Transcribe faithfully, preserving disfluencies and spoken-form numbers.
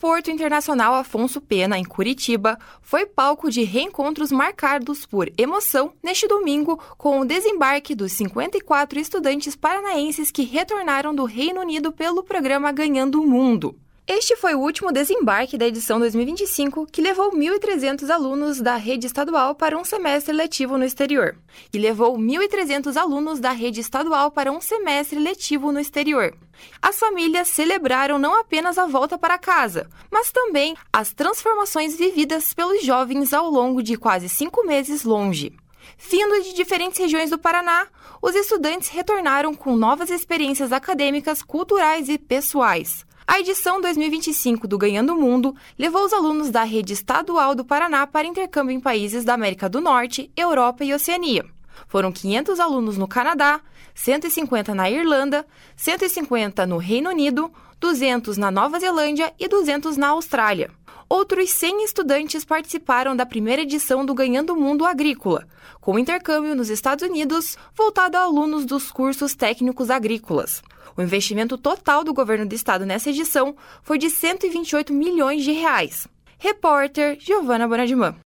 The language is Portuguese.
Aeroporto Internacional Afonso Pena, em Curitiba, foi palco de reencontros marcados por emoção neste domingo com o desembarque dos cinquenta e quatro estudantes paranaenses que retornaram do Reino Unido pelo programa Ganhando o Mundo. Este foi o último desembarque da edição dois mil e vinte e cinco, que levou mil e trezentos alunos da rede estadual para um semestre letivo no exterior, e levou mil e trezentos alunos da rede estadual para um semestre letivo no exterior. As famílias celebraram não apenas a volta para casa, mas também as transformações vividas pelos jovens ao longo de quase cinco meses longe. Vindo de diferentes regiões do Paraná, os estudantes retornaram com novas experiências acadêmicas, culturais e pessoais. A edição dois mil e vinte e cinco do Ganhando o Mundo levou os alunos da rede estadual do Paraná para intercâmbio em países da América do Norte, Europa e Oceania. Foram quinhentos alunos no Canadá, cento e cinquenta na Irlanda, cento e cinquenta no Reino Unido, duzentos na Nova Zelândia e duzentos na Austrália. Outros cem estudantes participaram da primeira edição do Ganhando o Mundo Agrícola, com intercâmbio nos Estados Unidos voltado a alunos dos cursos técnicos agrícolas. O investimento total do governo do estado nessa edição foi de cento e vinte e oito milhões de reais. Repórter Giovana Bonadimã.